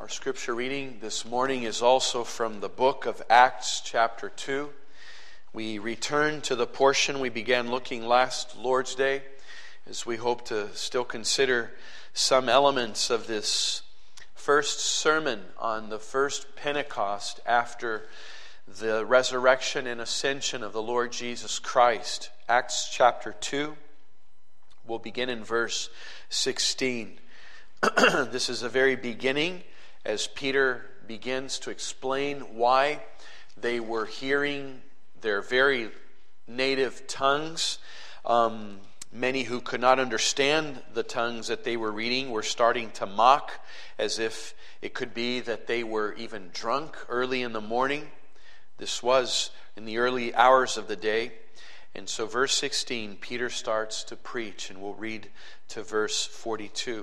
Our scripture reading this morning is also from the book of Acts chapter 2. We return to the portion we began looking last Lord's Day, as we hope to still consider some elements of this first sermon on the first Pentecost after the resurrection and ascension of the Lord Jesus Christ. Acts chapter 2, we'll begin in verse 16. This is the very beginning as Peter begins to explain why they were hearing their very native tongues. Many who could not understand the tongues that they were reading were starting to mock, as if it could be that they were even drunk early in the morning. This was in the early hours of the day. And so verse 16, Peter starts to preach, and we'll read to verse 42.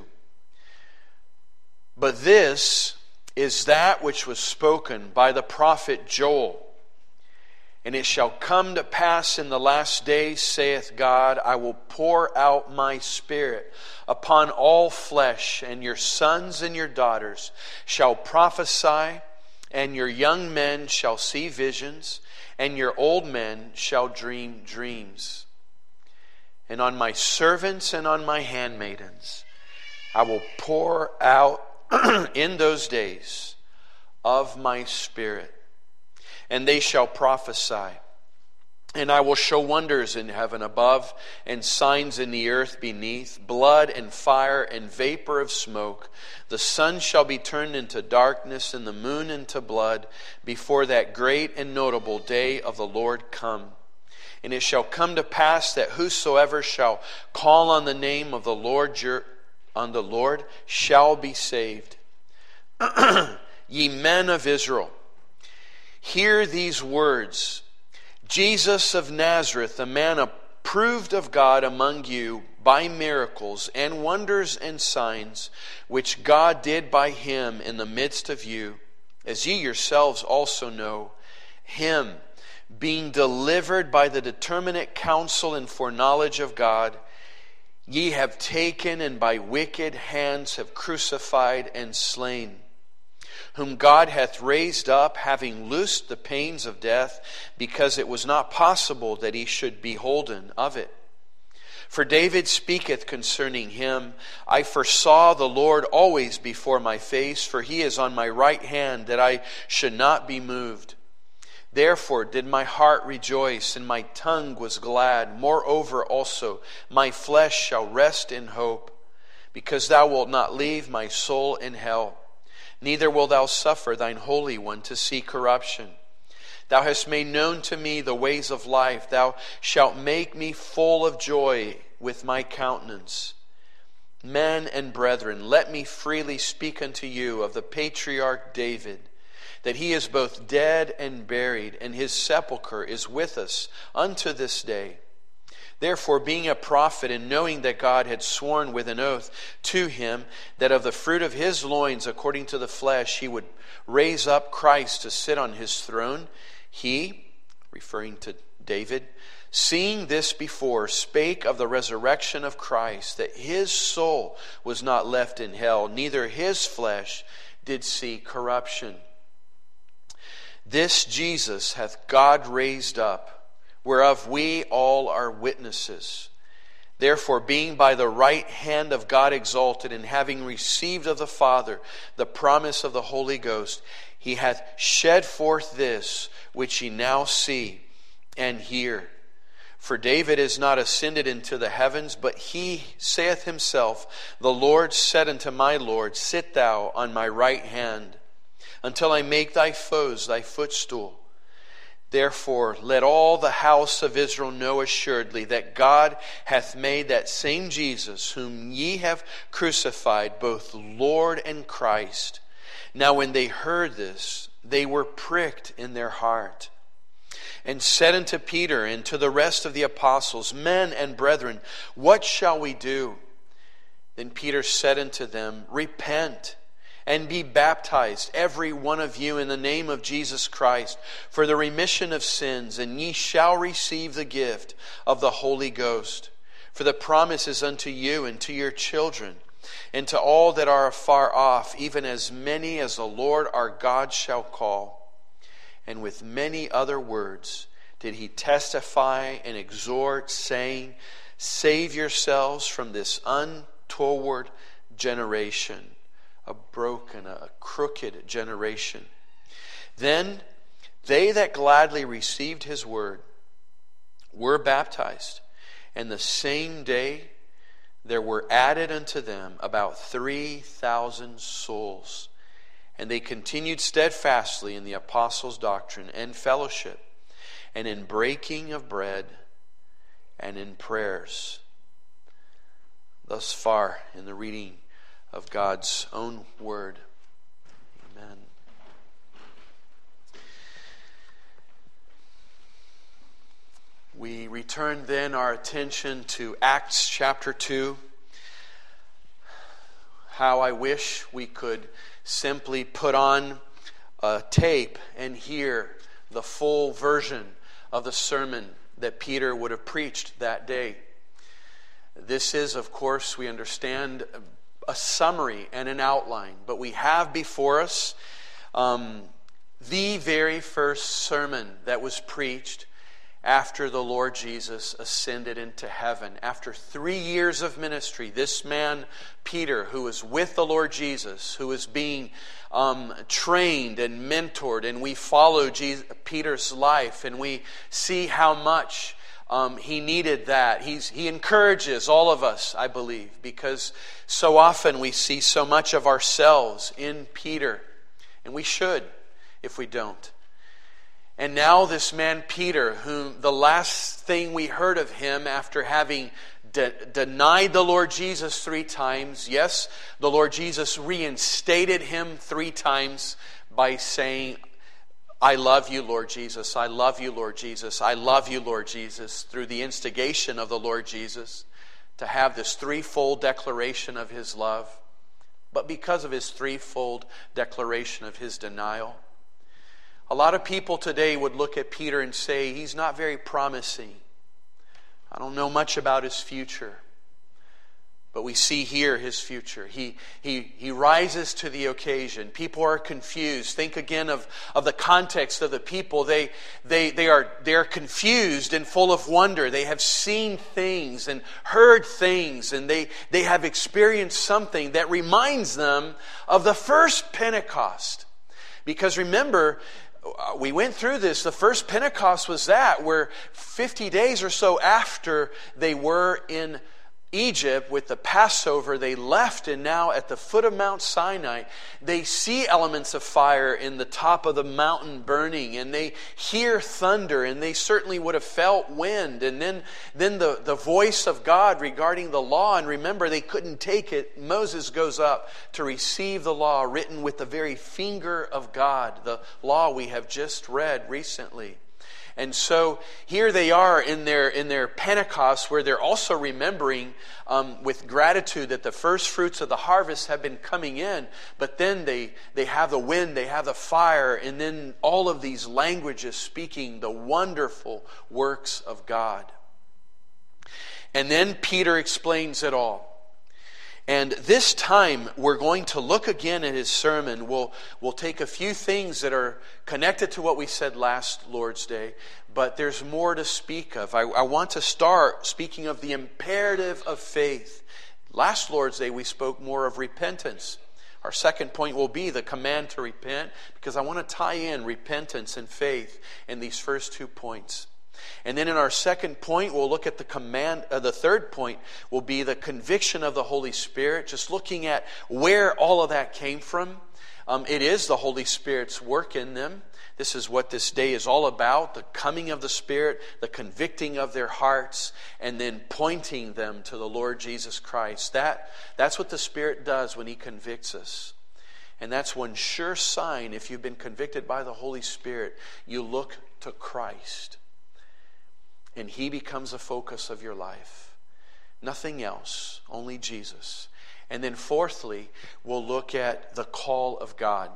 But this is that which was spoken by the prophet Joel. And it shall come to pass in the last days, saith God, I will pour out my Spirit upon all flesh, and your sons and your daughters shall prophesy, and your young men shall see visions, and your old men shall dream dreams. And on my servants and on my handmaidens I will pour out in those days of my Spirit, and they shall prophesy. And I will show wonders in heaven above, and signs in the earth beneath, blood and fire and vapor of smoke. The sun shall be turned into darkness, and the moon into blood, before that great and notable day of the Lord come. And it shall come to pass that whosoever shall call on the name of the Lord shall be saved. Ye men of Israel, hear these words. Jesus of Nazareth, a man approved of God among you by miracles and wonders and signs, which God did by him in the midst of you, as ye yourselves also know, him being delivered by the determinate counsel and foreknowledge of God, ye have taken and by wicked hands have crucified and slain, whom God hath raised up, having loosed the pains of death, because it was not possible that he should be holden of it. For David speaketh concerning him, I foresaw the Lord always before my face, for he is on my right hand, that I should not be moved. Therefore did my heart rejoice, and my tongue was glad. Moreover also my flesh shall rest in hope, because thou wilt not leave my soul in hell, neither wilt thou suffer thine Holy One to see corruption. Thou hast made known to me the ways of life. Thou shalt make me full of joy with my countenance. Men and brethren, let me freely speak unto you of the patriarch David, that he is both dead and buried, and his sepulchre is with us unto this day. Therefore, being a prophet, and knowing that God had sworn with an oath to him, that of the fruit of his loins, according to the flesh, he would raise up Christ to sit on his throne, he, referring to David, seeing this before, spake of the resurrection of Christ, that his soul was not left in hell, neither his flesh did see corruption. This Jesus hath God raised up, whereof we all are witnesses. Therefore, being by the right hand of God exalted, and having received of the Father the promise of the Holy Ghost, he hath shed forth this which ye now see and hear. For David is not ascended into the heavens, but he saith himself, the Lord said unto my Lord, Sit thou on my right hand, until I make thy foes thy footstool. Therefore, let all the house of Israel know assuredly that God hath made that same Jesus, whom ye have crucified, both Lord and Christ. Now when they heard this, they were pricked in their heart, and said unto Peter and to the rest of the apostles, Men and brethren, what shall we do? Then Peter said unto them, Repent, and be baptized, every one of you, in the name of Jesus Christ, for the remission of sins, and ye shall receive the gift of the Holy Ghost. For the promise is unto you and to your children, and to all that are afar off, even as many as the Lord our God shall call. And with many other words did he testify and exhort, saying, Save yourselves from this untoward generation, a broken, a crooked generation. Then they that gladly received his word were baptized, and the same day there were added unto them about 3,000 souls. And they continued steadfastly in the apostles' doctrine and fellowship, and in breaking of bread, and in prayers. Thus far in the reading of God's own word. Amen. We return then our attention to Acts chapter 2. How I wish we could simply put on a tape and hear the full version of the sermon that Peter would have preached that day. This is, of course, we understand, a summary and an outline, but we have before us the very first sermon that was preached after the Lord Jesus ascended into heaven. After 3 years of ministry, this man, Peter, who was with the Lord Jesus, who was being trained and mentored, and we follow Peter's life, and we see how much he needed that. He encourages all of us, I believe, because so often we see so much of ourselves in Peter, and we should if we don't. And now this man Peter, whom the last thing we heard of him after having denied the Lord Jesus 3 times, yes, the Lord Jesus reinstated him 3 times by saying, I love you, Lord Jesus. I love you, Lord Jesus. I love you, Lord Jesus, through the instigation of the Lord Jesus to have this 3-fold declaration of his love. But because of his 3-fold declaration of his denial, a lot of people today would look at Peter and say, he's not very promising. I don't know much about his future. But we see here his future. He rises to the occasion. People are confused. Think again of the context of the people. They are confused and full of wonder. They have seen things and heard things, and they have experienced something that reminds them of the first Pentecost. Because remember, we went through this. The first Pentecost was that, where 50 days or so after they were in Egypt with the Passover, they left, and now at the foot of Mount Sinai, they see elements of fire in the top of the mountain burning, and they hear thunder, and they certainly would have felt wind, and then the voice of God regarding the law. And remember, they couldn't take it. Moses goes up to receive the law written with the very finger of God, the law we have just read recently. And so here they are in their Pentecost, where they're also remembering with gratitude that the first fruits of the harvest have been coming in. But then they have the wind, they have the fire, and then all of these languages speaking the wonderful works of God. And then Peter explains it all. And this time we're going to look again at his sermon. We'll take a few things that are connected to what we said last Lord's Day, but there's more to speak of. I want to start speaking of the imperative of faith. Last Lord's Day we spoke more of repentance. Our second point will be the command to repent, because I want to tie in repentance and faith in these first 2 points. And then in our second point, we'll look at the command. The third point will be the conviction of the Holy Spirit, just looking at where all of that came from. It is the Holy Spirit's work in them. This is what this day is all about, the coming of the Spirit, the convicting of their hearts, and then pointing them to the Lord Jesus Christ. That's what the Spirit does when He convicts us. And that's one sure sign, if you've been convicted by the Holy Spirit, you look to Christ. And He becomes the focus of your life. Nothing else, only Jesus. And then fourthly, we'll look at the call of God.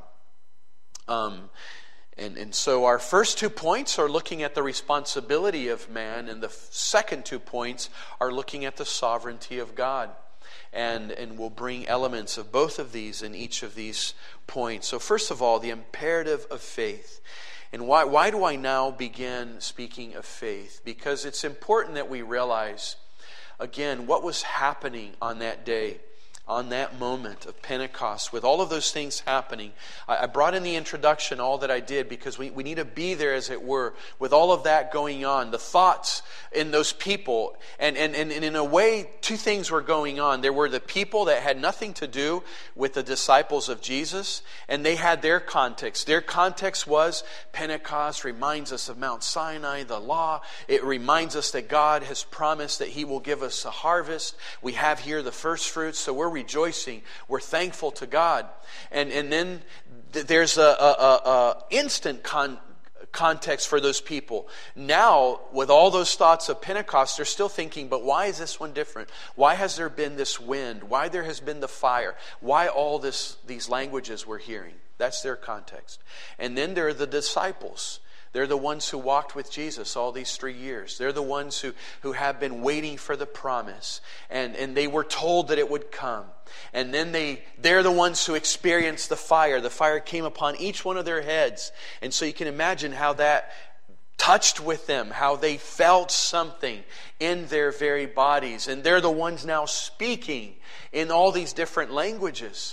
And so our first 2 points are looking at the responsibility of man, and the second 2 points are looking at the sovereignty of God. And we'll bring elements of both of these in each of these points. So first of all, the imperative of faith. And why do I now begin speaking of faith? Because it's important that we realize, again, what was happening on that day, on that moment of Pentecost, with all of those things happening. I brought in the introduction, all that I did, because we need to be there, as it were, with all of that going on. The thoughts in those people, and in a way, two things were going on. There were the people that had nothing to do with the disciples of Jesus, and they had their context. Their context was Pentecost reminds us of Mount Sinai, the law. It reminds us that God has promised that He will give us a harvest. We have here the first fruits, so we're rejoicing. We're thankful to God. And then there's a instant context for those people. Now, with all those thoughts of Pentecost, they're still thinking, but why is this one different? Why has there been this wind? Why there has been the fire? Why all these languages we're hearing? That's their context. And then there are the disciples. They're the ones who walked with Jesus all these 3 years. They're the ones who have been waiting for the promise. And they were told that it would come. And then they're the ones who experienced the fire. The fire came upon each one of their heads. And so you can imagine how that touched with them, how they felt something in their very bodies. And they're the ones now speaking in all these different languages.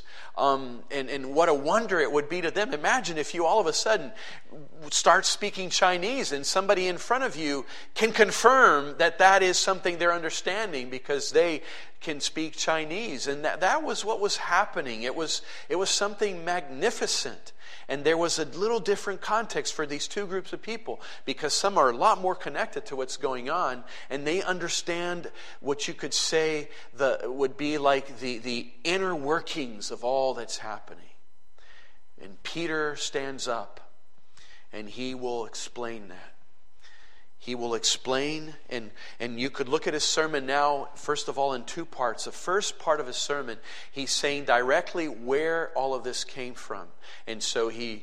And what a wonder it would be to them. Imagine if you all of a sudden start speaking Chinese and somebody in front of you can confirm that is something they're understanding because they can speak Chinese. And that was what was happening. It was something magnificent. And there was a little different context for these two groups of people, because some are a lot more connected to what's going on, and they understand what you could say would be like the inner workings of all that's happening. And Peter stands up, and he will explain that. He will explain, and you could look at his sermon now, first of all, in two parts. The first part of his sermon, he's saying directly where all of this came from. And so he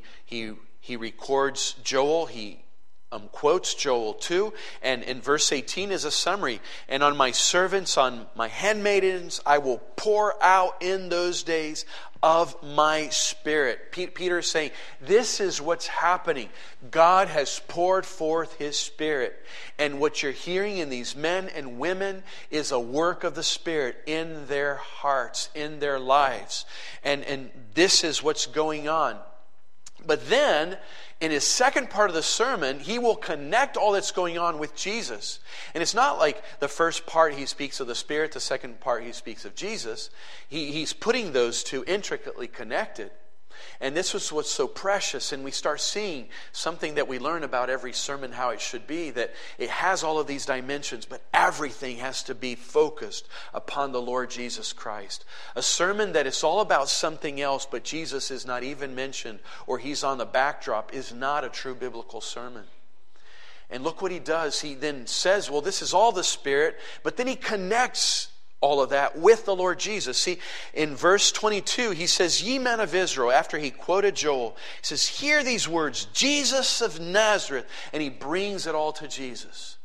records Joel, he quotes Joel 2, and in verse 18 is a summary. And on my servants, on my handmaidens, I will pour out in those days of my Spirit. Peter is saying, this is what's happening. God has poured forth His Spirit. And what you're hearing in these men and women is a work of the Spirit in their hearts, in their lives. And this is what's going on. But then, in his second part of the sermon, he will connect all that's going on with Jesus. And it's not like the first part he speaks of the Spirit, the second part he speaks of Jesus. He's putting those two intricately connected. And this was what's so precious, and we start seeing something that we learn about every sermon, how it should be, that it has all of these dimensions, but everything has to be focused upon the Lord Jesus Christ. A sermon that is all about something else, but Jesus is not even mentioned, or He's on the backdrop, is not a true biblical sermon. And look what he does. He then says, well, this is all the Spirit, but then he connects all of that with the Lord Jesus. See, in verse 22, he says, ye men of Israel, after he quoted Joel, he says, hear these words, Jesus of Nazareth, and he brings it all to Jesus.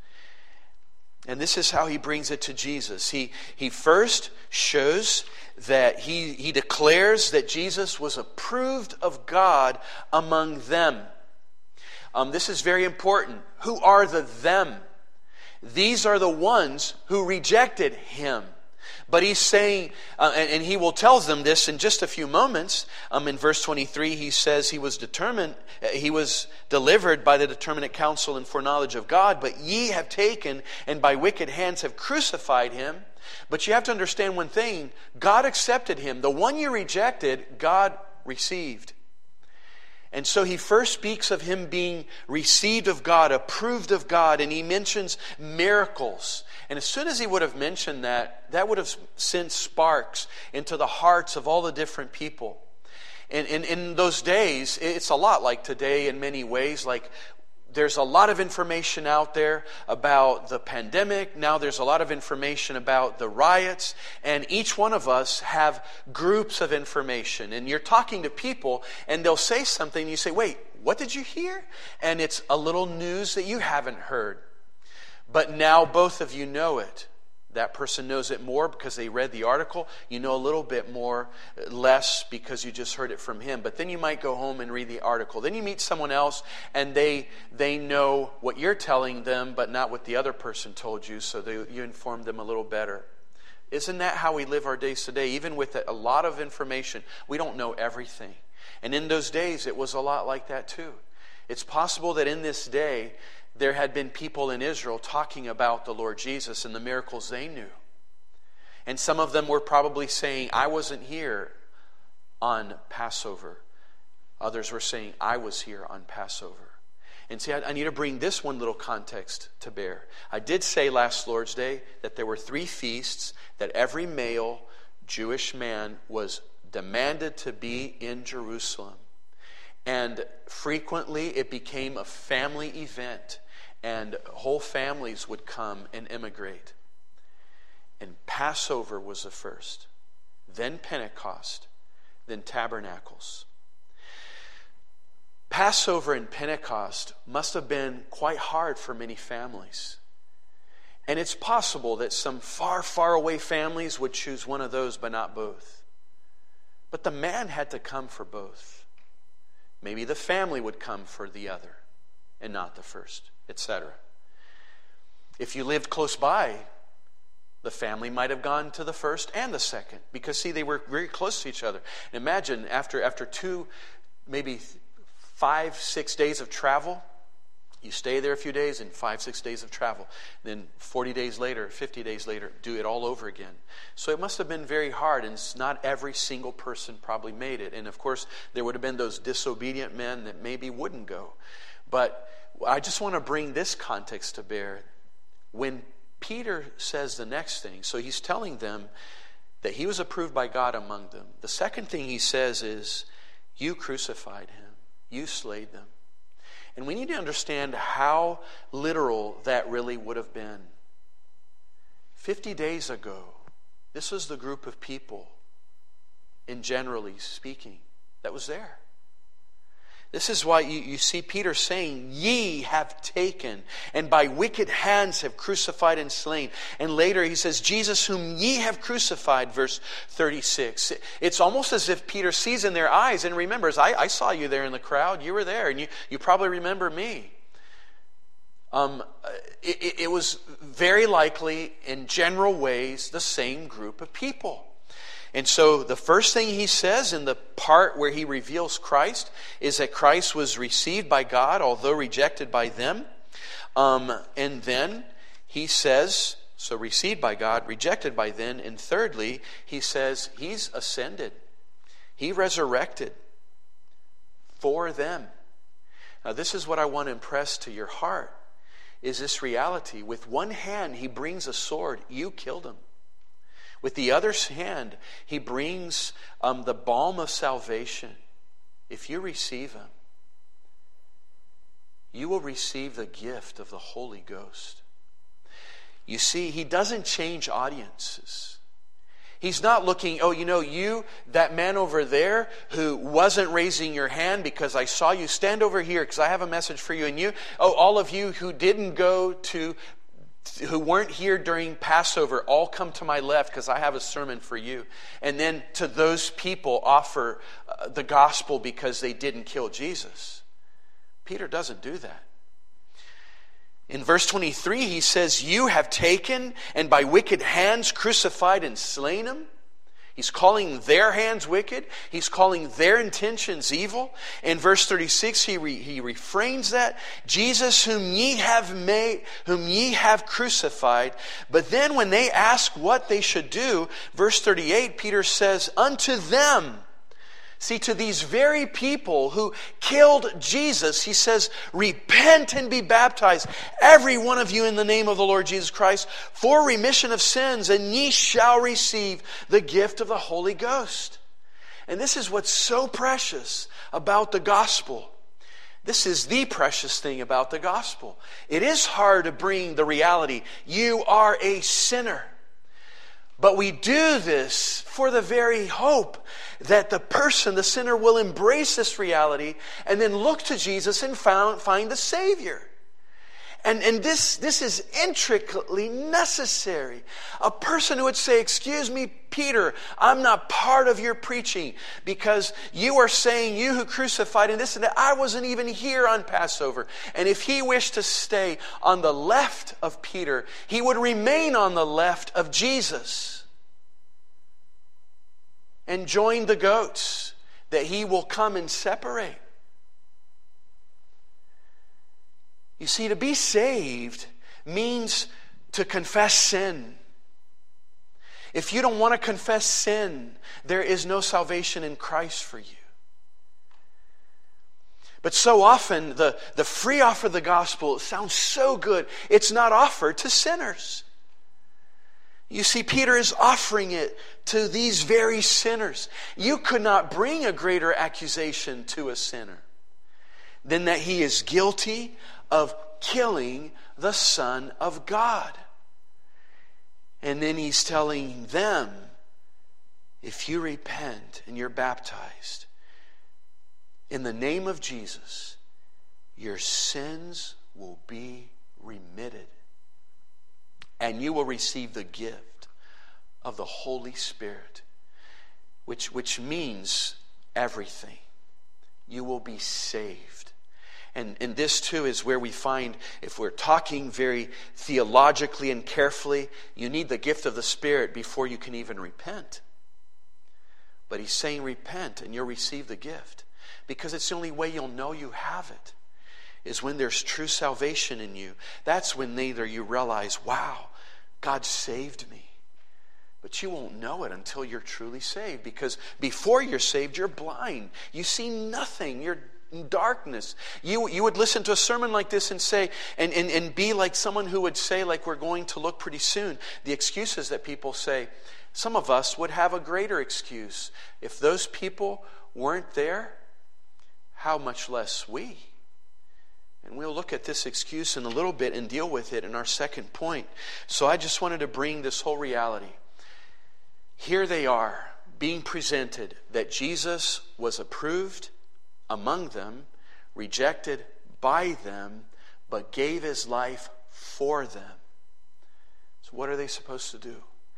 And this is how he brings it to Jesus. He first shows that he declares that Jesus was approved of God among them. This is very important. Who are the them? These are the ones who rejected Him. But he's saying, and he will tell them this in just a few moments. In verse 23, he says he was delivered by the determinate counsel and foreknowledge of God, but ye have taken and by wicked hands have crucified Him. But you have to understand one thing, God accepted Him. The one you rejected, God received. And so he first speaks of Him being received of God, approved of God, and he mentions miracles. And as soon as he would have mentioned that would have sent sparks into the hearts of all the different people. And in those days, it's a lot like today in many ways. Like, there's a lot of information out there about the pandemic. Now there's a lot of information about the riots. And each one of us have groups of information. And you're talking to people and they'll say something and you say, wait, what did you hear? And it's a little news that you haven't heard. But now both of you know it. That person knows it more because they read the article. You know a little bit more, less because you just heard it from him. But then you might go home and read the article. Then you meet someone else and they know what you're telling them, but not what the other person told you, so you inform them a little better. Isn't that how we live our days today? Even with a lot of information, we don't know everything. And in those days, it was a lot like that too. It's possible that in this day, there had been people in Israel talking about the Lord Jesus and the miracles they knew. And some of them were probably saying, I wasn't here on Passover. Others were saying, I was here on Passover. And see, I need to bring this one little context to bear. I did say last Lord's Day that there were 3 feasts that every male Jewish man was demanded to be in Jerusalem. And frequently it became a family event. And whole families would come and immigrate. And Passover was the first. Then Pentecost. Then Tabernacles. Passover and Pentecost must have been quite hard for many families. And it's possible that some far, far away families would choose one of those, but not both. But the man had to come for both. Maybe the family would come for the other and not the first, etc. If you lived close by, the family might have gone to the first and the second, because see, they were very close to each other. And imagine after 2, maybe 5, 6 days of travel, you stay there a few days, and 5, 6 days of travel. Then 40 days later, 50 days later, do it all over again. So it must have been very hard, and not every single person probably made it. And of course, there would have been those disobedient men that maybe wouldn't go. But I just want to bring this context to bear. When Peter says the next thing, so he's telling them that he was approved by God among them. The second thing he says is, you crucified him. You slayed them. And we need to understand how literal that really would have been. 50 days ago, this was the group of people, in generally speaking, that was there. This is why you see Peter saying, ye have taken, and by wicked hands have crucified and slain. And later he says, Jesus whom ye have crucified, verse 36. It's almost as if Peter sees in their eyes and remembers, I saw you there in the crowd, you were there, and you probably remember me. It was very likely, in general ways, the same group of people. And so the first thing he says in the part where he reveals Christ is that Christ was received by God, although rejected by them. And then he says, so received by God, rejected by them. And thirdly, he says he's ascended. He resurrected for them. Now this is what I want to impress to your heart, is this reality. With one hand he brings a sword. You killed him. With the other hand, he brings the balm of salvation. If you receive him, you will receive the gift of the Holy Ghost. You see, he doesn't change audiences. He's not looking, you, that man over there who wasn't raising your hand because I saw you, stand over here because I have a message for you. And you, all of you who didn't go to, who weren't here during Passover, all come to my left because I have a sermon for you. And then to those people offer the gospel because they didn't kill Jesus. Peter doesn't do that. In verse 23 he says, you have taken and by wicked hands crucified and slain him. He's calling their hands wicked. He's calling their intentions evil. In verse 36, he refrains that. Jesus whom ye have crucified. But then when they ask what they should do, verse 38, Peter says, unto them. See, to these very people who killed Jesus, he says, repent and be baptized, every one of you in the name of the Lord Jesus Christ, for remission of sins, and ye shall receive the gift of the Holy Ghost. And this is what's so precious about the gospel. This is the precious thing about the gospel. It is hard to bring the reality, you are a sinner. But we do this for the very hope that the sinner, will embrace this reality and then look to Jesus and find the Savior. And this is intricately necessary. A person who would say, excuse me, Peter, I'm not part of your preaching because you are saying, you who crucified and this and that, I wasn't even here on Passover. And if he wished to stay on the left of Peter, he would remain on the left of Jesus and join the goats that he will come and separate. You see, to be saved means to confess sin. If you don't want to confess sin, there is no salvation in Christ for you. But so often, the free offer of the gospel sounds so good, it's not offered to sinners. You see, Peter is offering it to these very sinners. You could not bring a greater accusation to a sinner than that he is guilty of killing the Son of God. And then he's telling them, if you repent and you're baptized in the name of Jesus, your sins will be remitted. And you will receive the gift of the Holy Spirit, which means everything. You will be saved. And this too is where we find, if we're talking very theologically and carefully, you need the gift of the Spirit before you can even repent. But he's saying repent and you'll receive the gift. Because it's the only way you'll know you have it, is when there's true salvation in you. That's when neither you realize, wow, God saved me. But you won't know it until you're truly saved. Because before you're saved, you're blind. You see nothing. You're in darkness. You would listen to a sermon like this and say, and be like someone who would say, like we're going to look pretty soon, the excuses that people say. Some of us would have a greater excuse. If those people weren't there, how much less we? And we'll look at this excuse in a little bit and deal with it in our second point. So I just wanted to bring this whole reality. Here they are, being presented that Jesus was approved among them, rejected by them, but gave his life for them. So what are they supposed to do?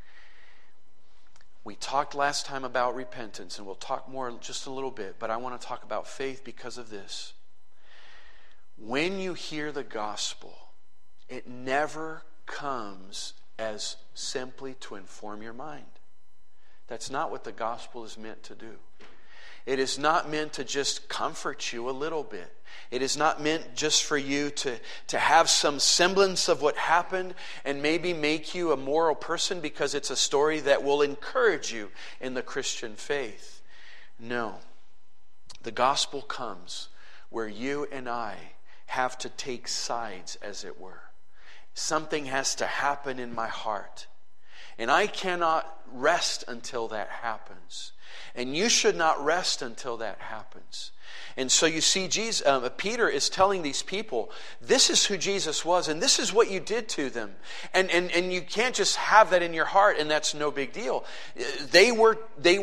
We talked last time about repentance, and we'll talk more just a little bit, but I want to talk about faith because of this. When you hear the gospel, it never comes as simply to inform your mind. That's not what the gospel is meant to do. It is not meant to just comfort you a little bit. It is not meant just for you to have some semblance of what happened and maybe make you a moral person because it's a story that will encourage you in the Christian faith. No. The gospel comes where you and I have to take sides, as it were. Something has to happen in my heart. And I cannot rest until that happens. And you should not rest until that happens. And so you see, Peter is telling these people, this is who Jesus was, and this is what you did to them. And you can't just have that in your heart, and that's no big deal. They were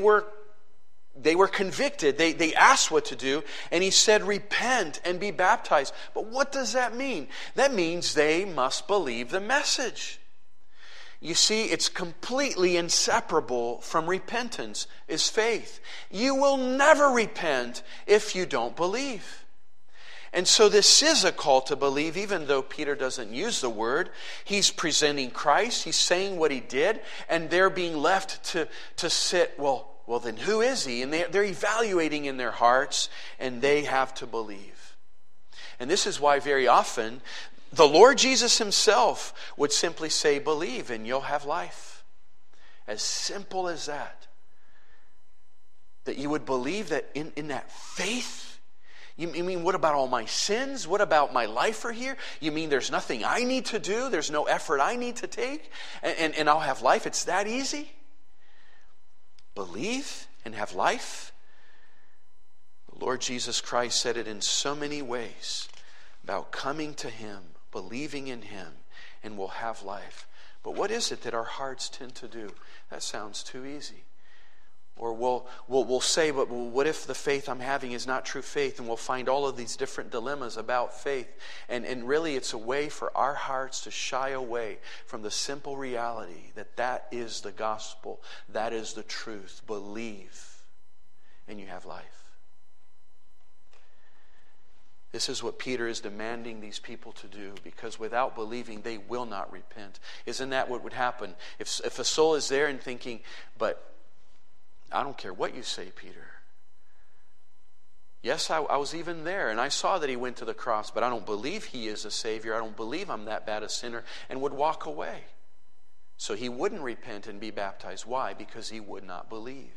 convicted. They asked what to do, and he said, repent and be baptized. But what does that mean? That means they must believe the message. You see, it's completely inseparable from repentance, is faith. You will never repent if you don't believe. And so this is a call to believe, even though Peter doesn't use the word. He's presenting Christ, he's saying what he did, and they're being left to sit, well then who is he? And they're evaluating in their hearts, and they have to believe. And this is why very often the Lord Jesus himself would simply say, believe and you'll have life. As simple as that. That you would believe that in that faith. You mean, what about all my sins? What about my life are here? You mean there's nothing I need to do? There's no effort I need to take? And I'll have life? It's that easy? Believe and have life? The Lord Jesus Christ said it in so many ways about coming to him, believing in him, and we'll have life. But what is it that our hearts tend to do? That sounds too easy. Or we'll say, but what if the faith I'm having is not true faith? And we'll find all of these different dilemmas about faith. And really it's a way for our hearts to shy away from the simple reality that is the gospel. That is the truth. Believe and you have life. This is what Peter is demanding these people to do, because without believing they will not repent. Isn't that what would happen? If a soul is there and thinking, but I don't care what you say, Peter. Yes, I was even there, and I saw that he went to the cross, but I don't believe he is a Savior. I don't believe I'm that bad a sinner, and would walk away. So he wouldn't repent and be baptized. Why? Because he would not believe.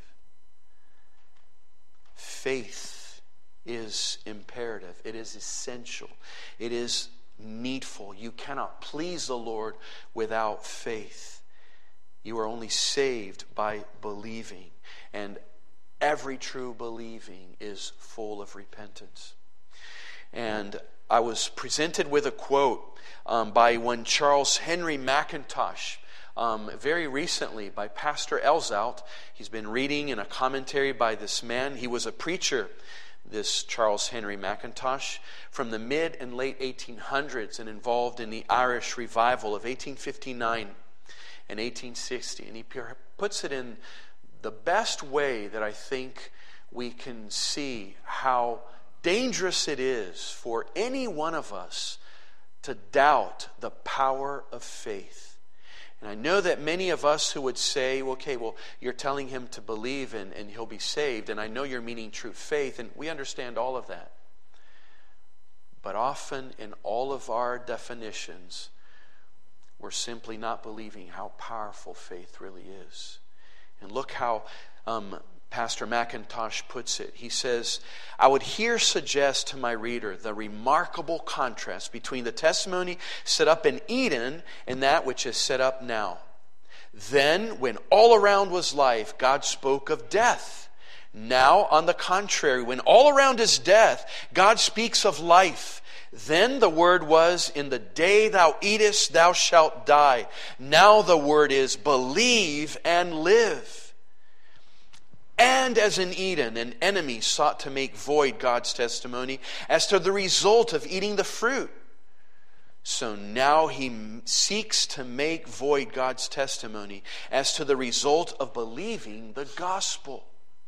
Faith is imperative. It is essential. It is needful. You cannot please the Lord without faith. You are only saved by believing. And every true believing is full of repentance. And I was presented with a quote by one Charles Henry McIntosh very recently by Pastor Elzout. He's been reading in a commentary by this man. He was a preacher, this Charles Henry McIntosh, from the mid and late 1800s and involved in the Irish revival of 1859 and 1860. And he puts it in the best way that I think we can see how dangerous it is for any one of us to doubt the power of faith. And I know that many of us who would say, okay, well, you're telling him to believe and he'll be saved, and I know you're meaning true faith, and we understand all of that. But often in all of our definitions, we're simply not believing how powerful faith really is. And look how Pastor McIntosh puts it. He says, I would here suggest to my reader the remarkable contrast between the testimony set up in Eden and that which is set up now. Then, when all around was life, God spoke of death. Now, on the contrary, when all around is death, God speaks of life. Then the word was, in the day thou eatest, thou shalt die. Now the word is, believe and live. And as in Eden, an enemy sought to make void God's testimony as to the result of eating the fruit. So now he seeks to make void God's testimony as to the result of believing the gospel.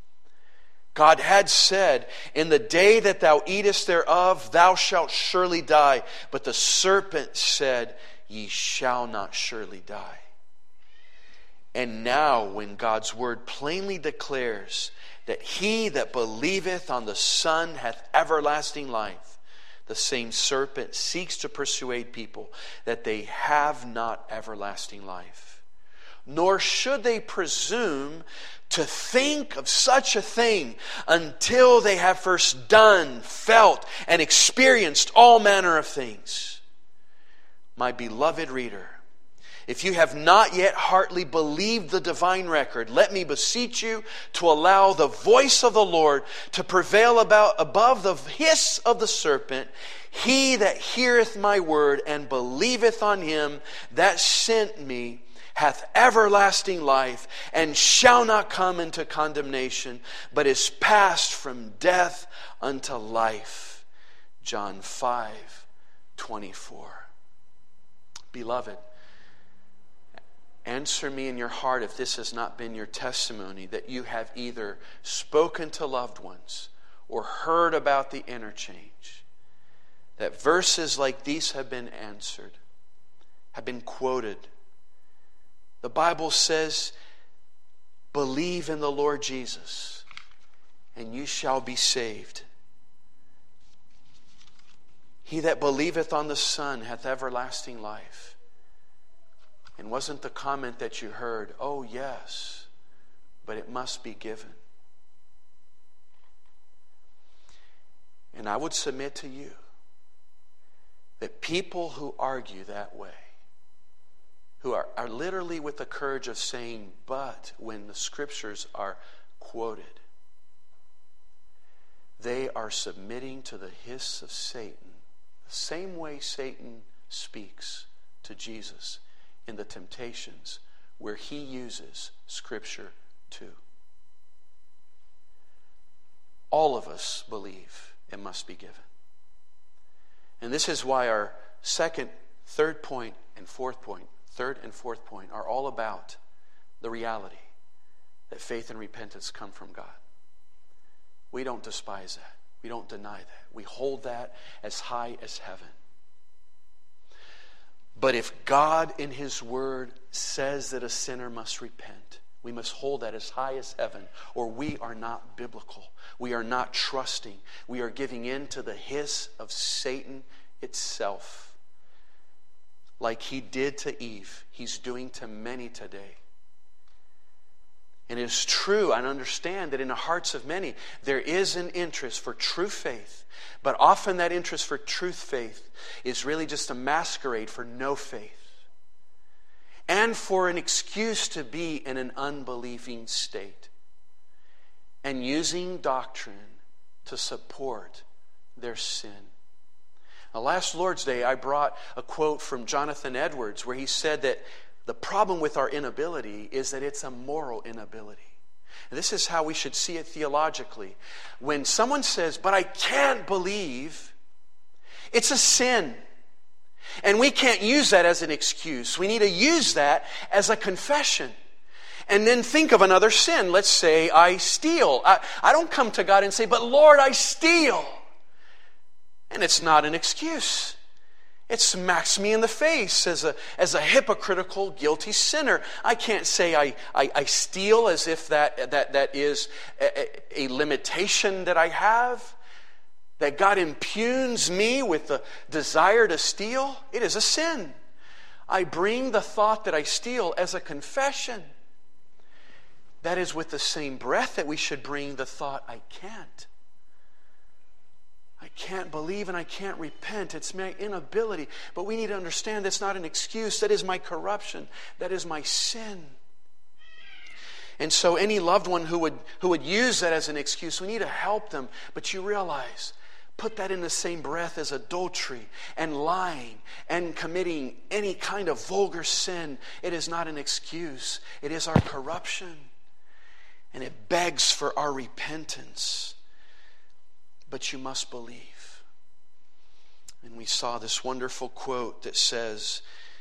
God had said, in the day that thou eatest thereof, thou shalt surely die. But the serpent said, ye shall not surely die. And now, when God's word plainly declares that he that believeth on the Son hath everlasting life, the same serpent seeks to persuade people that they have not everlasting life. Nor should they presume to think of such a thing until they have first done, felt, and experienced all manner of things. My beloved reader, if you have not yet heartily believed the divine record, let me beseech you to allow the voice of the Lord to prevail above the hiss of the serpent. He that heareth my word and believeth on him that sent me hath everlasting life, and shall not come into condemnation, but is passed from death unto life. John 5:24. Beloved, answer me in your heart if this has not been your testimony, that you have either spoken to loved ones or heard about the interchange, that verses like these have been answered, have been quoted. The Bible says, believe in the Lord Jesus, and you shall be saved. He that believeth on the Son hath everlasting life. And wasn't the comment that you heard, oh yes, but it must be given. And I would submit to you that people who argue that way, who are literally with the courage of saying, but when the scriptures are quoted, they are submitting to the hiss of Satan, the same way Satan speaks to Jesus in the temptations where he uses scripture too. all of us believe it must be given. And this is why our third and fourth point are all about the reality that faith and repentance come from God. We don't despise that. We don't deny that. We hold that as high as heaven. But if God in His Word says that a sinner must repent, we must hold that as high as heaven, or we are not biblical. We are not trusting. We are giving in to the hiss of Satan itself. Like he did to Eve, he's doing to many today. And it is true and understand that in the hearts of many, there is an interest for true faith. But often that interest for truth faith is really just a masquerade for no faith. And for an excuse to be in an unbelieving state. And using doctrine to support their sin. Now, last Lord's Day, I brought a quote from Jonathan Edwards where he said that the problem with our inability is that it's a moral inability. And this is how we should see it theologically. When someone says, but I can't believe, it's a sin. And we can't use that as an excuse. We need to use that as a confession. And then think of another sin. Let's say I steal. I don't come to God and say, but Lord, I steal. And it's not an excuse. It smacks me in the face as a hypocritical, guilty sinner. I can't say I steal as if that is a limitation that I have. That God impugns me with the desire to steal. It is a sin. I bring the thought that I steal as a confession. That is with the same breath that we should bring the thought, I can't. I can't believe and I can't repent. It's my inability. But we need to understand that's not an excuse. That is my corruption. That is my sin. And so any loved one who would use that as an excuse, we need to help them. But you realize, put that in the same breath as adultery and lying and committing any kind of vulgar sin. It is not an excuse. It is our corruption. And it begs for our repentance. But you must believe. And we saw this wonderful quote that says,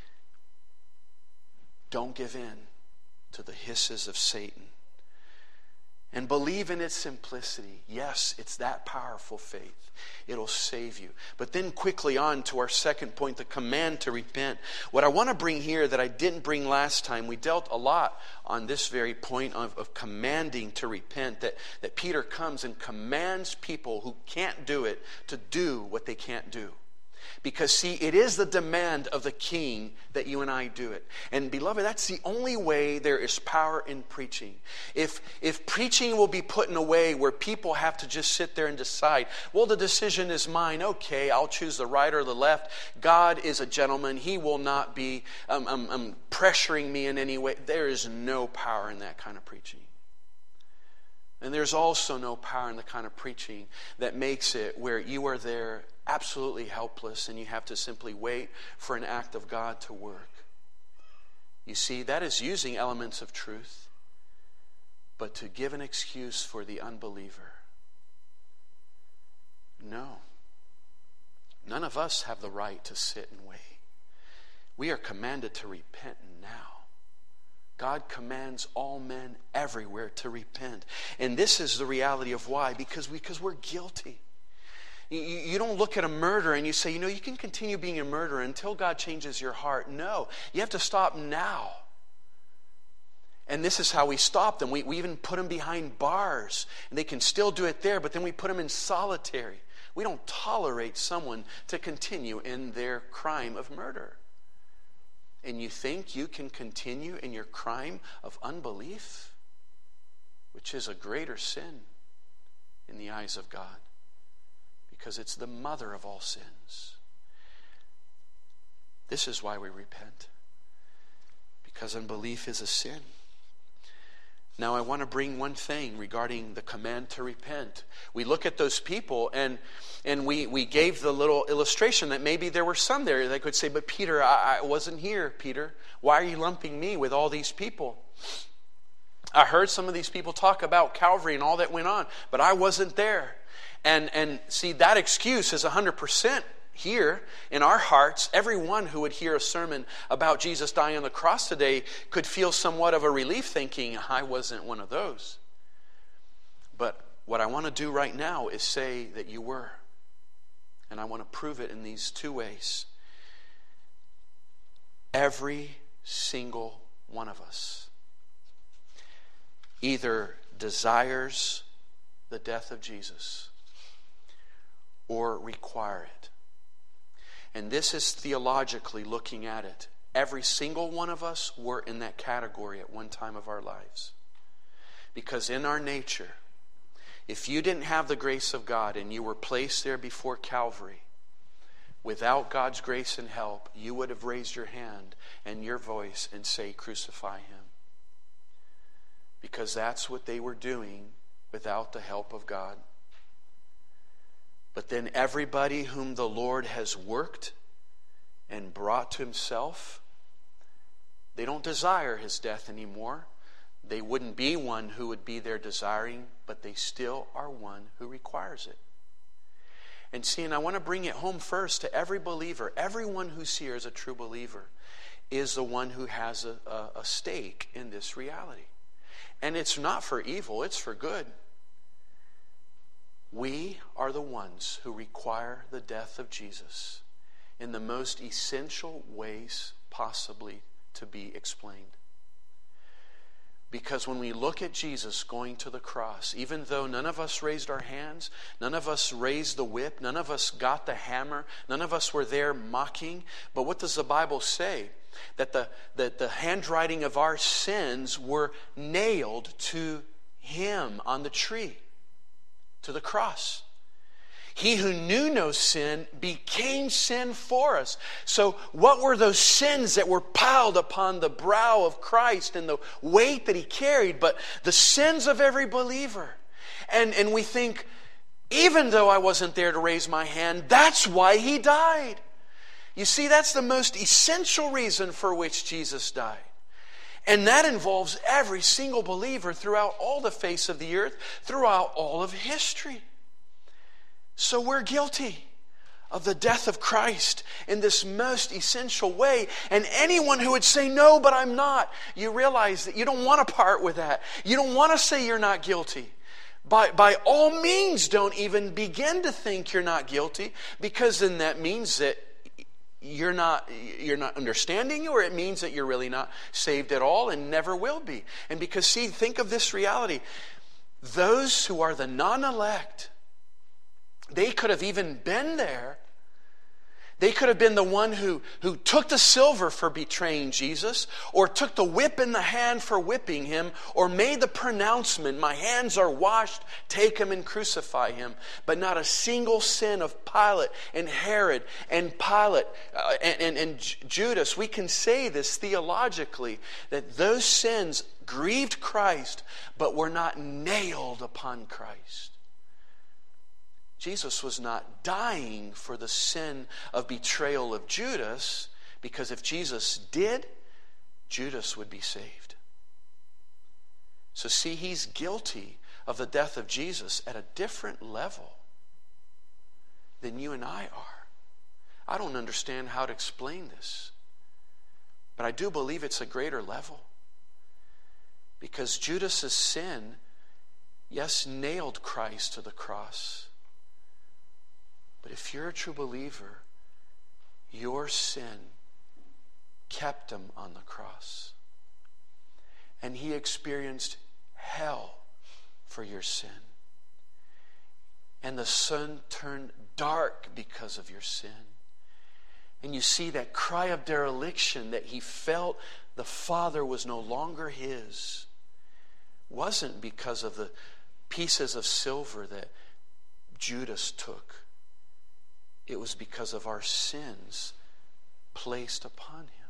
don't give in to the hisses of Satan. And believe in its simplicity. Yes, it's that powerful faith. It'll save you. But then quickly on to our second point, the command to repent. What I want to bring here that I didn't bring last time, we dealt a lot on this very point of commanding to repent, that Peter comes and commands people who can't do it to do what they can't do. Because see, it is the demand of the king that you and I do it. And beloved, that's the only way there is power in preaching. If preaching will be put in a way where people have to just sit there and decide, well, the decision is mine. Okay, I'll choose the right or the left. God is a gentleman. He will not be pressuring me in any way. There is no power in that kind of preaching. And there's also no power in the kind of preaching that makes it where you are there absolutely helpless and you have to simply wait for an act of God to work. You see, that is using elements of truth, but to give an excuse for the unbeliever. No. None of us have the right to sit and wait. We are commanded to repent now. God commands all men everywhere to repent. And this is the reality of why. Because we're guilty. You don't look at a murder and you say, you can continue being a murderer until God changes your heart. No, you have to stop now. And this is how we stop them. We even put them behind bars. And they can still do it there, but then we put them in solitary. We don't tolerate someone to continue in their crime of murder. And you think you can continue in your crime of unbelief, which is a greater sin in the eyes of God, because it's the mother of all sins. This is why we repent, because unbelief is a sin. Now I want to bring one thing regarding the command to repent. We look at those people and we gave the little illustration that maybe there were some there that could say, but Peter, I wasn't here, Peter. Why are you lumping me with all these people? I heard some of these people talk about Calvary and all that went on, but I wasn't there. And see, that excuse is 100% here in our hearts. Everyone who would hear a sermon about Jesus dying on the cross today could feel somewhat of a relief, thinking, I wasn't one of those. But what I want to do right now is say that you were. And I want to prove it in these two ways. Every single one of us either desires the death of Jesus or require it. And this is theologically looking at it. Every single one of us were in that category at one time of our lives. Because in our nature, if you didn't have the grace of God and you were placed there before Calvary, without God's grace and help, you would have raised your hand and your voice and say, crucify him. Because that's what they were doing without the help of God. But then everybody whom the Lord has worked and brought to himself, they don't desire his death anymore. They wouldn't be one who would be there desiring, but they still are one who requires it. And see, and I want to bring it home first to every believer. Everyone who's here is a true believer, is the one who has a stake in this reality. And it's not for evil, it's for good. We are the ones who require the death of Jesus in the most essential ways possibly to be explained. Because when we look at Jesus going to the cross, even though none of us raised our hands, none of us raised the whip, none of us got the hammer, none of us were there mocking, but what does the Bible say? That the handwriting of our sins were nailed to him on the tree, to the cross. He who knew no sin became sin for us. So what were those sins that were piled upon the brow of Christ and the weight that he carried? But the sins of every believer. And we think, even though I wasn't there to raise my hand, that's why he died. You see, that's the most essential reason for which Jesus died. And that involves every single believer throughout all the face of the earth, throughout all of history. So we're guilty of the death of Christ in this most essential way. And anyone who would say, no, but I'm not, you realize that you don't want to part with that. You don't want to say you're not guilty. By all means, don't even begin to think you're not guilty, because then that means that you're not understanding, or it means that you're really not saved at all and never will be. And because, see, think of this reality. Those who are the non-elect, they could have even been there. They could have been the one who took the silver for betraying Jesus, or took the whip in the hand for whipping him, or made the pronouncement, my hands are washed, take him and crucify him. But not a single sin of Pilate and Herod and Pilate and Judas. We can say this theologically, that those sins grieved Christ, but were not nailed upon Christ. Jesus was not dying for the sin of betrayal of Judas, because if Jesus did, Judas would be saved. So see, he's guilty of the death of Jesus at a different level than you and I are. I don't understand how to explain this, but I do believe it's a greater level. Because Judas's sin, yes, nailed Christ to the cross. But if you're a true believer, your sin kept him on the cross. And he experienced hell for your sin. And the sun turned dark because of your sin. And you see that cry of dereliction that he felt the Father was no longer his, wasn't because of the pieces of silver that Judas took. It was because of our sins placed upon him.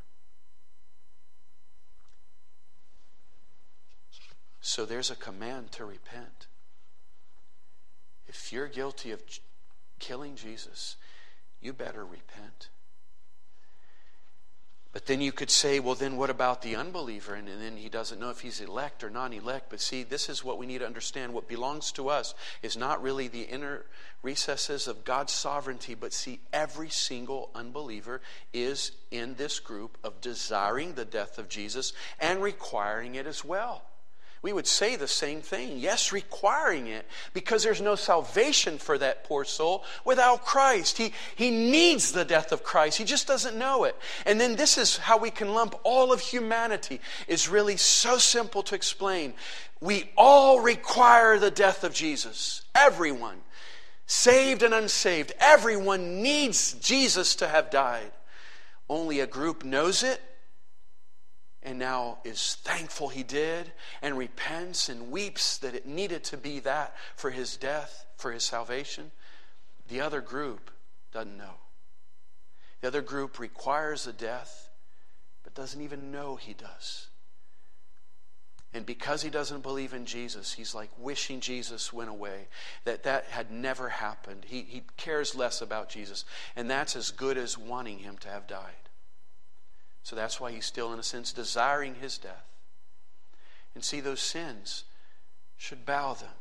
So there's a command to repent. If you're guilty of killing Jesus, you better repent. But then you could say, well, then what about the unbeliever? And then he doesn't know if he's elect or non-elect. But see, this is what we need to understand. What belongs to us is not really the inner recesses of God's sovereignty. But see, every single unbeliever is in this group of desiring the death of Jesus and requiring it as well. We would say the same thing. Yes, requiring it, because there's no salvation for that poor soul without Christ. He needs the death of Christ. He just doesn't know it. And then this is how we can lump all of humanity. It's really so simple to explain. We all require the death of Jesus. Everyone, saved and unsaved, everyone needs Jesus to have died. Only a group knows it, and now is thankful he did, and repents and weeps that it needed to be that for his death, for his salvation. The other group doesn't know. The other group requires the death, but doesn't even know he does. And because he doesn't believe in Jesus, he's like wishing Jesus went away, that had never happened. He cares less about Jesus, and that's as good as wanting him to have died. So that's why he's still, in a sense, desiring his death. And see, those sins should bow them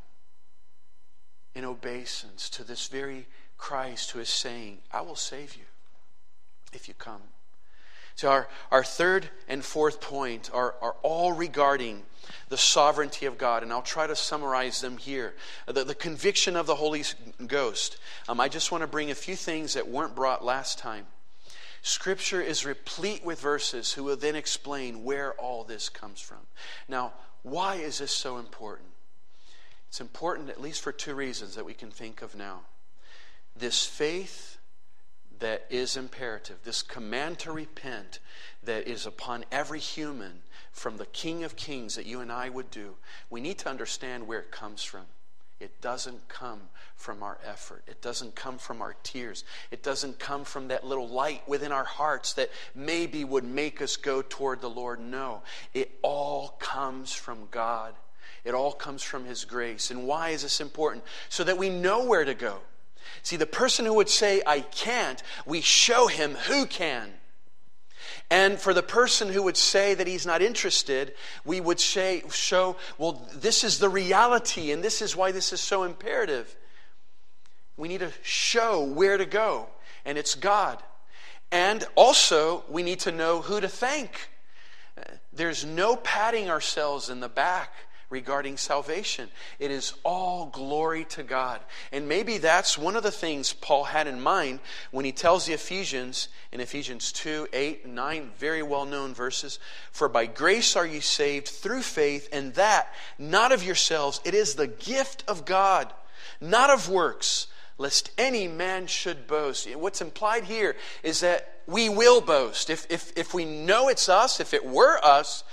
in obeisance to this very Christ who is saying, I will save you if you come. So our third and fourth point are all regarding the sovereignty of God. And I'll try to summarize them here. The conviction of the Holy Ghost. I just want to bring a few things that weren't brought last time. Scripture is replete with verses who will then explain where all this comes from. Now, why is this so important? It's important at least for two reasons that we can think of now. This faith that is imperative, this command to repent that is upon every human from the King of Kings that you and I would do, we need to understand where it comes from. It doesn't come from our effort. It doesn't come from our tears. It doesn't come from that little light within our hearts that maybe would make us go toward the Lord. No, it all comes from God. It all comes from His grace. And why is this important? So that we know where to go. See, the person who would say, I can't, we show him who can. And for the person who would say that he's not interested, we would show, well, this is the reality, and this is why this is so imperative. We need to show where to go, and it's God. And also, we need to know who to thank. There's no patting ourselves in the back regarding salvation. It is all glory to God. And maybe that's one of the things Paul had in mind when he tells the Ephesians, in Ephesians 2, 8, 9, very well-known verses, for by grace are you saved through faith, and that, not of yourselves, it is the gift of God, not of works, lest any man should boast. What's implied here is that we will boast. If we know it's us, if it were us,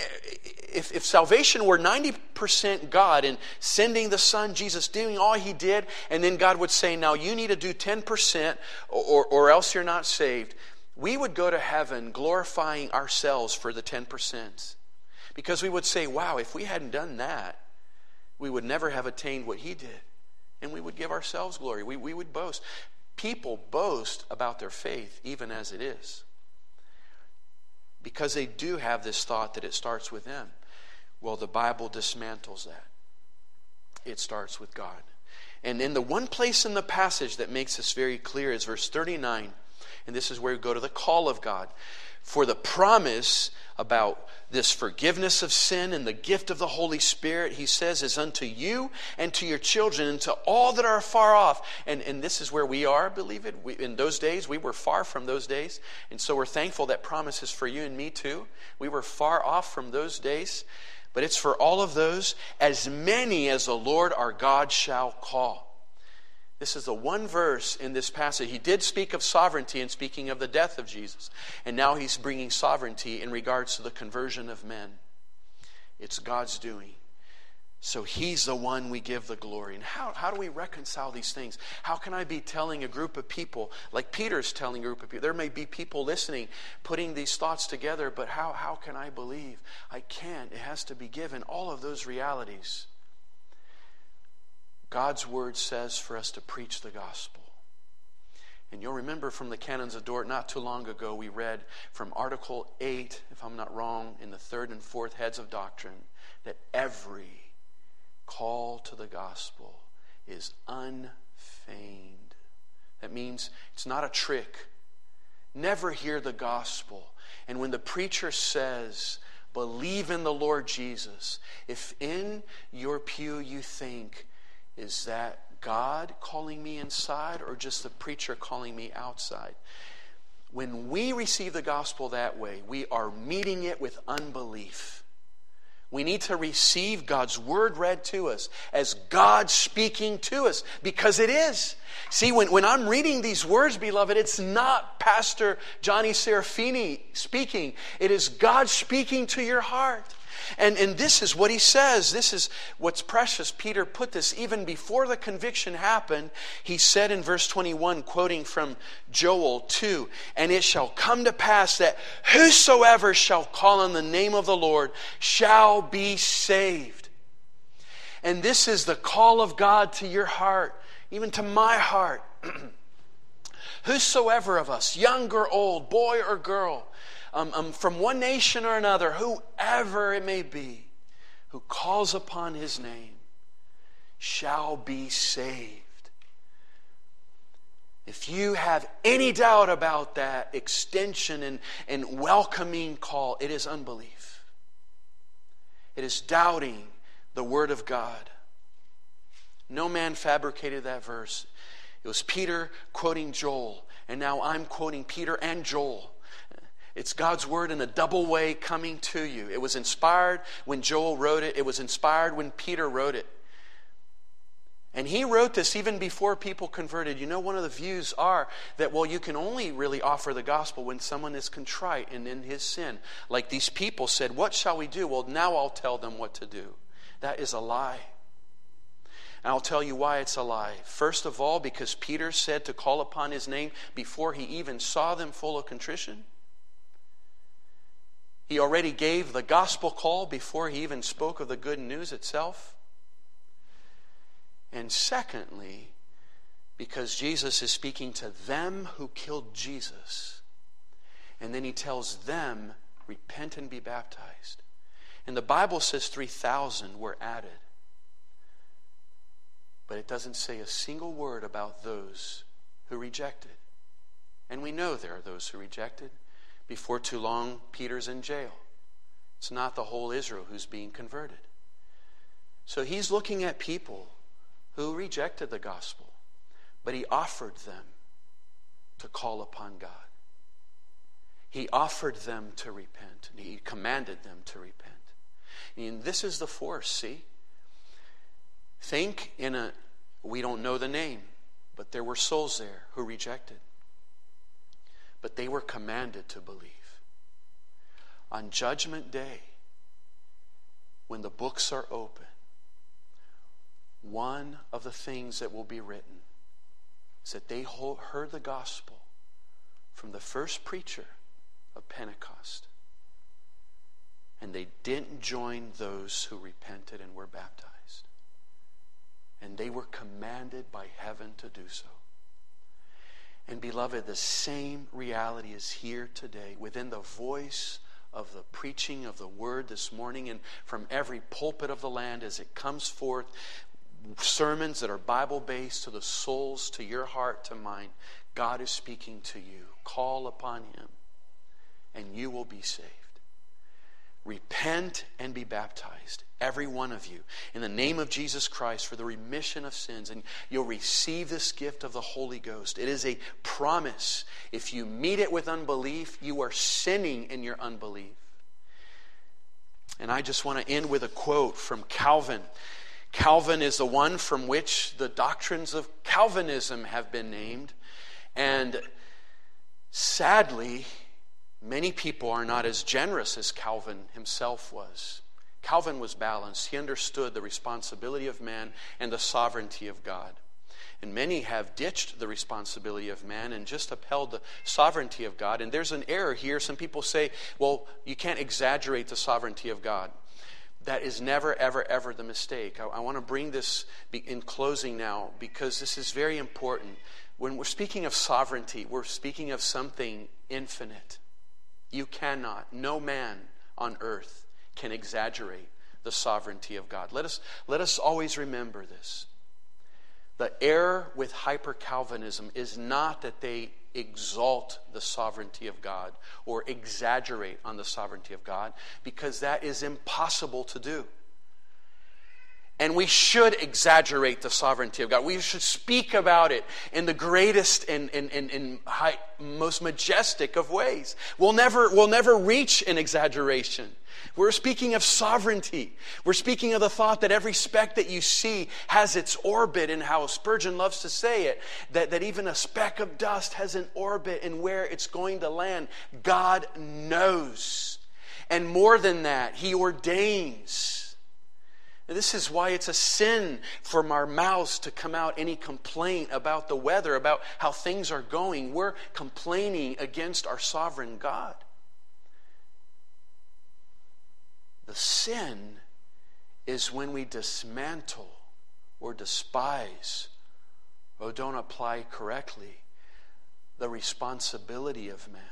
if salvation were 90% God and sending the Son, Jesus, doing all He did, and then God would say, now you need to do 10% or else you're not saved, we would go to heaven glorifying ourselves for the 10%. Because we would say, wow, if we hadn't done that, we would never have attained what He did. And we would give ourselves glory. We would boast. People boast about their faith even as it is, because they do have this thought that it starts with them. Well, the Bible dismantles that. It starts with God. And in the one place in the passage that makes this very clear is verse 39. And this is where we go to the call of God. For the promise about this forgiveness of sin and the gift of the Holy Spirit, He says, is unto you and to your children and to all that are far off. And this is where we are, believe it. In those days, we were far from those days. And so we're thankful that promise is for you and me too. We were far off from those days. But it's for all of those, as many as the Lord our God shall call. This is the one verse in this passage. He did speak of sovereignty in speaking of the death of Jesus. And now He's bringing sovereignty in regards to the conversion of men. It's God's doing. So He's the one we give the glory. And how do we reconcile these things? How can I be telling a group of people, like Peter's telling a group of people, there may be people listening, putting these thoughts together, but how can I believe? I can't. It has to be given. All of those realities. God's Word says for us to preach the gospel. And you'll remember from the Canons of Dort not too long ago, we read from Article 8, if I'm not wrong, in the 3rd and 4th heads of doctrine, that every call to the gospel is unfeigned. That means it's not a trick. Never hear the gospel. And when the preacher says, believe in the Lord Jesus, if in your pew you think, is that God calling me inside or just the preacher calling me outside? When we receive the gospel that way, we are meeting it with unbelief. We need to receive God's word read to us as God speaking to us, because it is. See, when I'm reading these words, beloved, it's not Pastor Johnny Serafini speaking. It is God speaking to your heart. And this is what he says. This is what's precious. Peter put this even before the conviction happened. He said in verse 21, quoting from Joel 2, "And it shall come to pass that whosoever shall call on the name of the Lord shall be saved." And this is the call of God to your heart, even to my heart. Whosoever of us, young or old, boy or girl, from one nation or another, whoever it may be, who calls upon his name shall be saved. If you have any doubt about that extension and welcoming call, it is unbelief. It is doubting the word of God. No man fabricated that verse. It was Peter quoting Joel, and now I'm quoting Peter and Joel. It's God's word in a double way coming to you. It was inspired when Joel wrote it. It was inspired when Peter wrote it. And he wrote this even before people converted. You know, one of the views are that, well, you can only really offer the gospel when someone is contrite and in his sin. Like these people said, what shall we do? Well, now I'll tell them what to do. That is a lie. And I'll tell you why it's a lie. First of all, because Peter said to call upon his name before he even saw them full of contrition. He already gave the gospel call before he even spoke of the good news itself. And secondly, because Jesus is speaking to them who killed Jesus. And then he tells them, repent and be baptized. And the Bible says 3,000 were added. But it doesn't say a single word about those who rejected. And we know there are those who rejected. Before too long, Peter's in jail. It's not the whole Israel who's being converted. So he's looking at people who rejected the gospel, but he offered them to call upon God. He offered them to repent. He commanded them to repent. And this is the force, see? Think we don't know the name, but there were souls there who rejected. But they were commanded to believe. On Judgment Day, when the books are open, one of the things that will be written is that they heard the gospel from the first preacher of Pentecost. And they didn't join those who repented and were baptized. And they were commanded by heaven to do so. And beloved, the same reality is here today within the voice of the preaching of the word this morning, and from every pulpit of the land as it comes forth, sermons that are Bible-based to the souls, to your heart, to mine. God is speaking to you. Call upon him and you will be saved. Repent and be baptized, every one of you, in the name of Jesus Christ for the remission of sins, and you'll receive this gift of the Holy Ghost. It is a promise. If you meet it with unbelief, you are sinning in your unbelief. And I just want to end with a quote from Calvin. Calvin is the one from which the doctrines of Calvinism have been named. And sadly, many people are not as generous as Calvin himself was. Calvin was balanced. He understood the responsibility of man and the sovereignty of God. And many have ditched the responsibility of man and just upheld the sovereignty of God. And there's an error here. Some people say, well, you can't exaggerate the sovereignty of God. That is never, ever, ever the mistake. I want to bring this in closing now because this is very important. When we're speaking of sovereignty, we're speaking of something infinite. You cannot, no man on earth can exaggerate the sovereignty of God. Let us always remember this. The error with hyper-Calvinism is not that they exalt the sovereignty of God or exaggerate on the sovereignty of God, because that is impossible to do. And we should exaggerate the sovereignty of God. We should speak about it in the greatest and most majestic of ways. We'll never reach an exaggeration. We're speaking of sovereignty. We're speaking of the thought that every speck that you see has its orbit, and how Spurgeon loves to say it, that even a speck of dust has an orbit and where it's going to land. God knows. And more than that, He ordains. This is why it's a sin from our mouths to come out any complaint about the weather, about how things are going. We're complaining against our sovereign God. The sin is when we dismantle or despise or don't apply correctly the responsibility of man.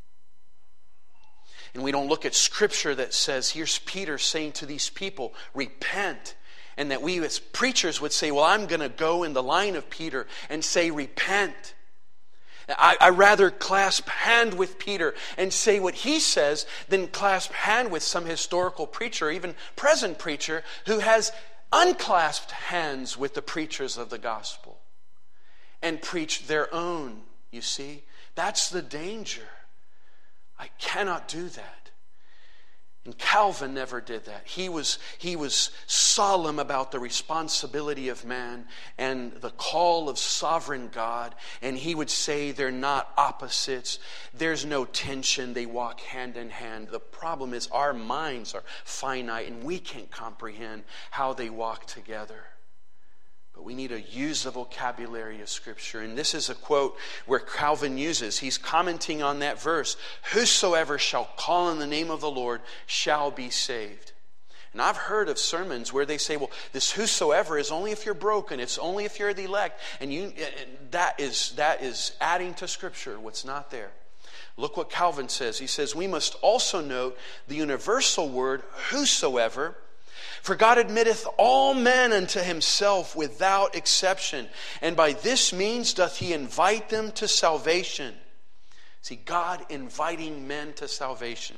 And we don't look at Scripture that says, here's Peter saying to these people, repent. And that we as preachers would say, well, I'm going to go in the line of Peter and say, repent. I rather clasp hand with Peter and say what he says than clasp hand with some historical preacher, or even present preacher, who has unclasped hands with the preachers of the gospel and preach their own, you see. That's the danger. I cannot do that. And Calvin never did that. He was solemn about the responsibility of man and the call of sovereign God. And he would say they're not opposites. There's no tension. They walk hand in hand. The problem is our minds are finite and we can't comprehend how they walk together. But we need to use the vocabulary of Scripture. And this is a quote where Calvin uses. He's commenting on that verse. Whosoever shall call on the name of the Lord shall be saved. And I've heard of sermons where they say, well, this whosoever is only if you're broken. It's only if you're the elect. And that is adding to Scripture what's not there. Look what Calvin says. He says, we must also note the universal word whosoever. For God admitteth all men unto Himself without exception, and by this means doth He invite them to salvation. See, God inviting men to salvation.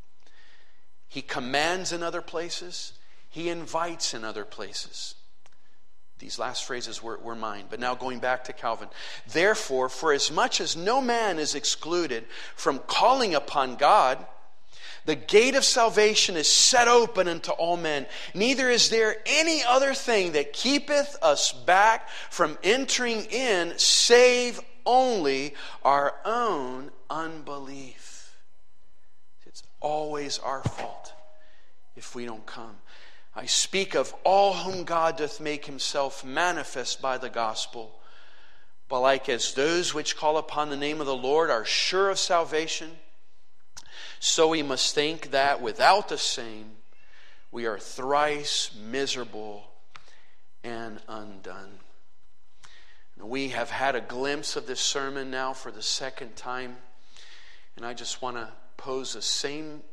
He commands in other places. He invites in other places. These last phrases were mine. But now going back to Calvin. Therefore, for as much as no man is excluded from calling upon God, the gate of salvation is set open unto all men. Neither is there any other thing that keepeth us back from entering in, save only our own unbelief. It's always our fault if we don't come. I speak of all whom God doth make Himself manifest by the gospel. But like as those which call upon the name of the Lord are sure of salvation, so we must think that without the same, we are thrice miserable and undone. We have had a glimpse of this sermon now for the second time, and I just want to pose the same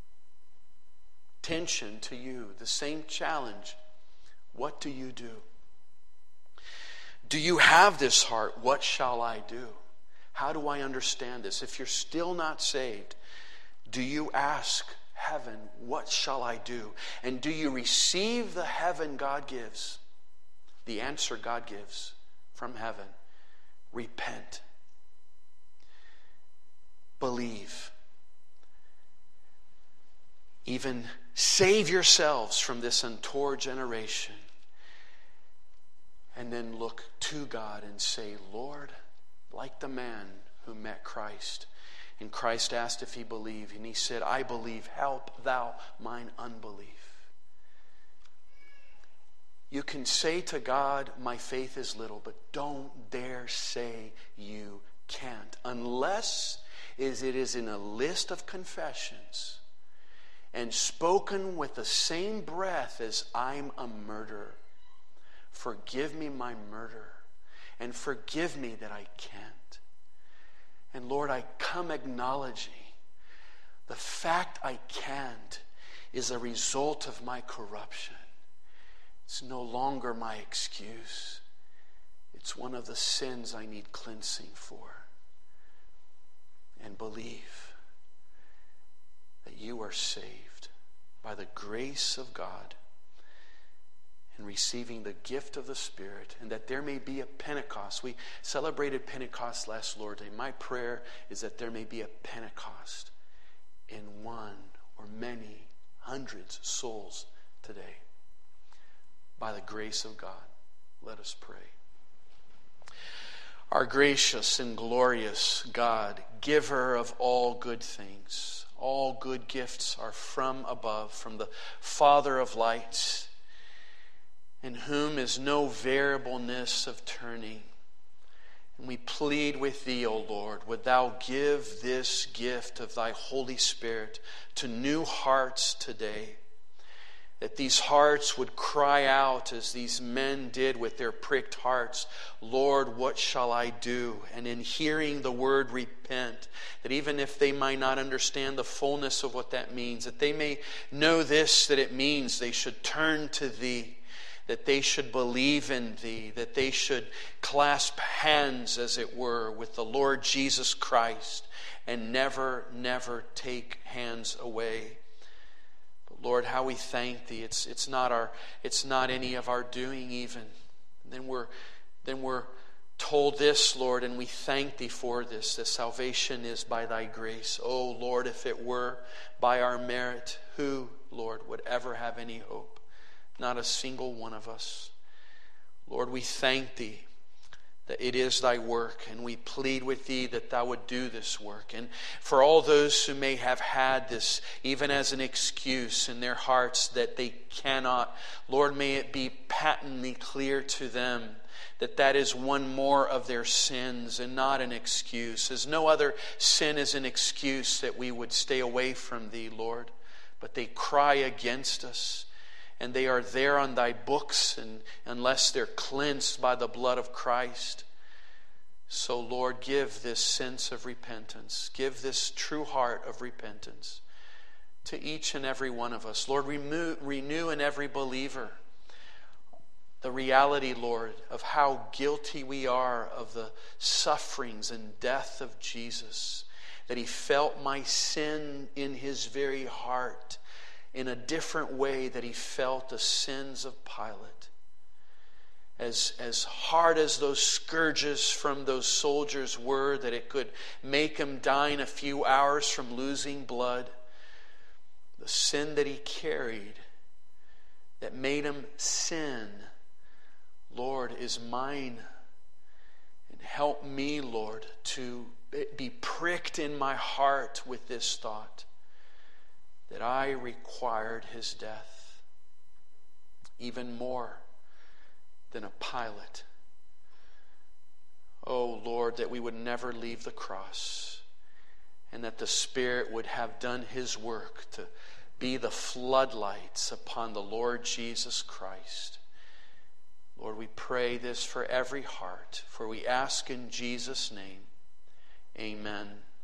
tension to you, the same challenge. What do you do? Do you have this heart? What shall I do? How do I understand this? If you're still not saved, do you ask heaven, what shall I do? And do you receive the heaven God gives? The answer God gives from heaven. Repent. Believe. Even save yourselves from this untoward generation. And then look to God and say, Lord, like the man who met Christ, and Christ asked if he believed, and he said, I believe, help thou mine unbelief. You can say to God, my faith is little, but don't dare say you can't, unless it is in a list of confessions and spoken with the same breath as I'm a murderer. Forgive me my murder. and forgive me that I can't. And Lord, I come acknowledging the fact I can't is a result of my corruption. It's no longer my excuse. It's one of the sins I need cleansing for. And believe that you are saved by the grace of God and receiving the gift of the Spirit, and that there may be a Pentecost. We celebrated Pentecost last Lord's Day. My prayer is that there may be a Pentecost in one or many hundreds souls today. By the grace of God, let us pray. Our gracious and glorious God, giver of all good things, all good gifts are from above, from the Father of lights, in whom is no variableness of turning. And we plead with Thee, O Lord, would Thou give this gift of Thy Holy Spirit to new hearts today, that these hearts would cry out as these men did with their pricked hearts, Lord, what shall I do? And in hearing the word repent, that even if they might not understand the fullness of what that means, that they may know this, that it means they should turn to Thee, that they should believe in Thee, that they should clasp hands, as it were, with the Lord Jesus Christ and never, never take hands away. Lord, how we thank Thee. It's not any of our doing even. Then we're told this, Lord, and we thank Thee for this, that salvation is by Thy grace. Oh, Lord, if it were by our merit, who, Lord, would ever have any hope? Not a single one of us. Lord, we thank Thee that it is Thy work, and we plead with Thee that Thou would do this work. And for all those who may have had this even as an excuse in their hearts that they cannot, Lord, may it be patently clear to them that that is one more of their sins and not an excuse. As no other sin is an excuse that we would stay away from Thee, Lord, but they cry against us. And they are there on Thy books, and unless they're cleansed by the blood of Christ. So, Lord, give this sense of repentance. Give this true heart of repentance to each and every one of us. Lord, renew in every believer the reality, Lord, of how guilty we are of the sufferings and death of Jesus. That He felt my sin in His very heart, in a different way that He felt the sins of Pilate. As hard as those scourges from those soldiers were, that it could make him die in a few hours from losing blood, the sin that He carried that made Him sin, Lord, is mine. And help me, Lord, to be pricked in my heart with this thought, that I required His death even more than a Pilate. Oh, Lord, that we would never leave the cross, and that the Spirit would have done His work to be the floodlights upon the Lord Jesus Christ. Lord, we pray this for every heart, for we ask in Jesus' name. Amen.